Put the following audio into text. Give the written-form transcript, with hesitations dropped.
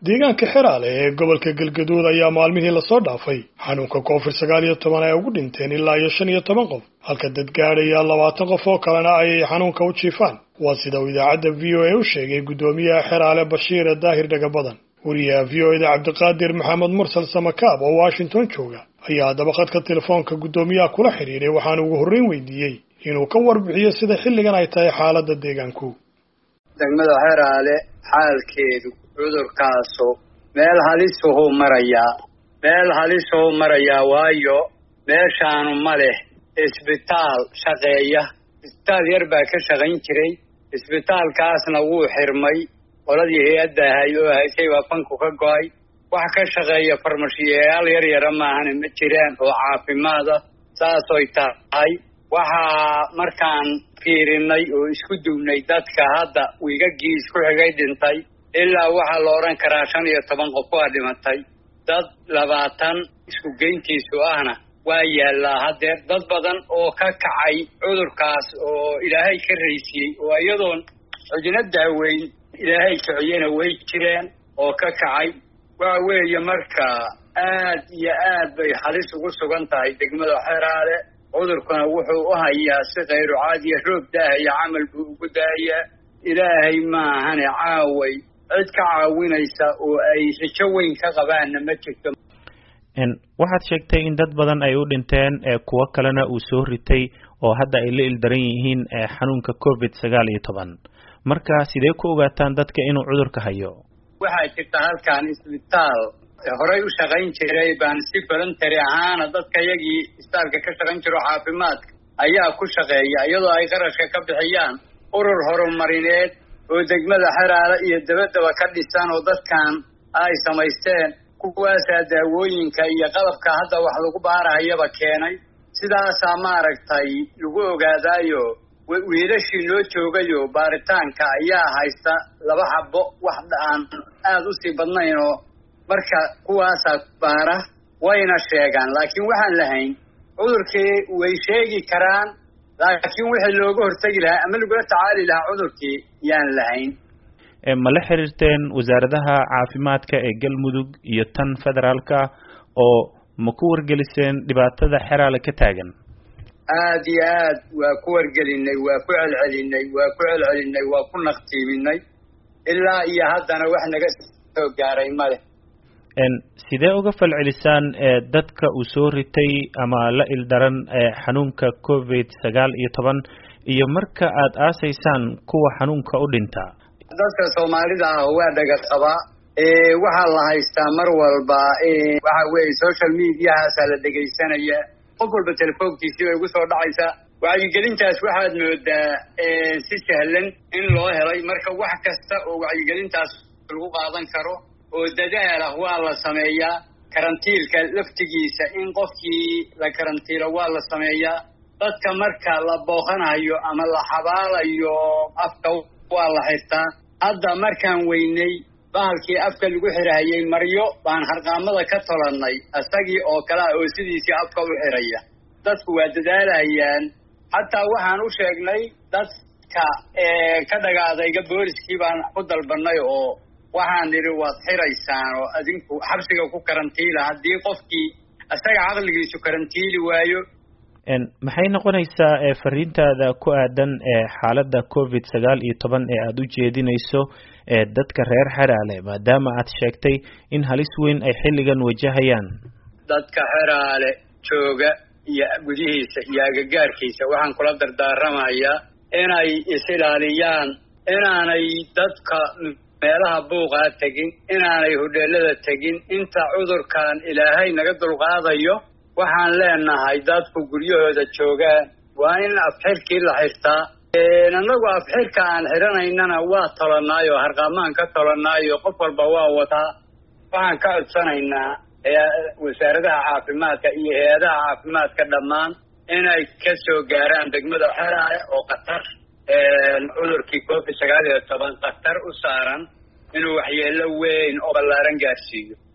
deegaanka Xeraale ee gobolka Galgaduud ayaa maalmihii la soo dhaafay xanuunka COVID-19 ay ugu dhinteen ilaa 15 qof halka dad gaadhaya 20 qof oo kalena ay xanuunka u jiifaan waa sida idaacadda VOA u sheegay gudoomiyaha Xeraale Bashiir Daahir Dhagabadan wariyaha VOA Cabdiqaadir Maxamed Mursal Samakaab oo Washington jooga ayaa dabaqadka telefoonka gudoomiyaha kula xiriiray waxaan ugu horreyn weydiiyay inuu ka warbixiyo sida xilligan ay tahay xaaladda deegaanku degmada Xeraale xaalkeedu cudurkaasu meel halis uu maraya waayo meeshaanu ma leh isbitaal shaqeeya isbitaal yar baa ka shaqayn jiray isbitaalkaasna wuu xirmay qoladii hay'adda ahay oo haysay baa fanku ka go'ay wax ka shaqeeya farmashiyayaal yar maahan ma jiraan oo caafimaad ah saasoy tahay waxaa markaan fiirinay oo isku duwnay dadka hadda wiigagii isku xigay dhintay ilaa waxaa la odhan karaa 15 qof waa dhimatay dad 20 isku geyntiisu ahna waa yaallaa haddeer dad badan oo ka kacay cudurkaas oo ilaahay ka raysiyey oo iyadoon cidina daaweyn ilaahay kiciyena way jireen oo ka kacay waa weeye marka aad iyo aad bay halis ugu sugan tahay degmada Xeraale cudurkuna wuxuu u hayaa si qayr caadi ah roob daahaya camal buu ugu daayaa ilaahay maahan caaway cid ka caawinaysa oo ay rajo weyn ka qabaanna ma jirto waxaad sheegtay in dad badan ay u dhinteen kuwa kalena uu soo ritay oo hadda ay la ildaran yihiin xanuunka COVID-19 marka sidee ku ogaataan dadka inuu cudurka hayo waxaa jirta halkan isbitaal horey u shaqayn jiray baan si voluntary ahaan dadka yagii isbitaalka ka shaqayn jiro caafimaadka ayaa ku shaqeeya iyadoo ay qarashka ka bixiyaan urur horumarineed oo degmada Xeraale iyo dabadaba ka dhisan oo dadkan ay samaysteen kuwaasaa daawooyinka iyo qalabka hadda wax lagu baarahayaba keenay sidaasaa maaragtay lagu ogaadaayo wiilashii loo joogayo baaritaanka ayaa haysta 2 xabo wax aan aad u sii badnayn oo marka kuwaasaa baara wayna sheegaan laakiin waxaan lahayn cudurkii way sheegi karaan laakiin wixii looga hortagi lahaa ama lagula tacaali lahaa cudurkii yaan lahayn ma la xiriirteen wasaaradaha caafimaadka ee Galmudug iyo tan federaalka oo ma ku wargeliseen dhibaatada Xeraale ka taagan aad iyo aad waa ku wargelinay waa ku celcelinay waa ku naqtiiminay ilaa iyo haddana wax naga soo gaaray male sidee uga falcelisaan dadka uu soo ritay ama la ildaran xanuunka COVID-19 iyo marka aad aasaysaan kuwa xanuunka u dhinta dadka Soomaalida ah waa dhaga qaba waxaa la haystaa mar walba waxa weeye social media-haas la dhageysanaya qof walba telefoonkiisa ay ugu soo dhacaysa wacyigelintaas waxaad moodaa si sahlan in loo helay marka wax kasta oo wacyigelintaas lagu qaadan karo oo dadaal ah waa la sameeyaa karantiilka laftigiisa in qofkii la karantiilo waa la sameeyaa dadka marka la booqanayo ama la xabaalayo afka waa la xirtaa hadda markaan weynay bahalkii afka lagu xirahayay maryo baan harqaamada ka tolanay asagii oo kala oo sidiisii afka u xiraya dadku waa dadaalayaan hatta waxaan u sheegnay dadka ka dhagaadayga booliskii baan ku dalbanay oo waxaan niri waad xiraysaan oo adinku xabsiga ku karantiila haddii qofkii asaga caqligiisu karantiili waayo maxay noqonaysaa fariintaada ku aadan xaaladda COVID-19 ee aad u jeedinayso dadka reer Xeraale maadaama aad sheegtay in halis weyn ay xilligan wajahayaan dadka Xeraale jooga iyo gudihiisa iyo agagaarkiisa waxaan kula dardaaramayaa inay is-ilaaliyaan inaanay dadka meelaha buuqa tagin inaanay hodheelada tagin inta cudurkan ilaahay naga dulqaadayo waxaan leenahay dadku guryahooda joogaan waa in afxirkii la xirtaa anagu afxirka aan xiranaynana waa tolanaayo harqaamaan ka tolanaayo qof walba waa wataa waxaan ka codsanaynaa wasaaradaha caafimaadka iyo hay-adaha caafimaadka dhammaan inay ka soo gaaraan degmada Xeraale oo qatar cudurkii COVID-19 qatar u saaran inuu waxyeello weyn oo ballaaran gaarsiiyo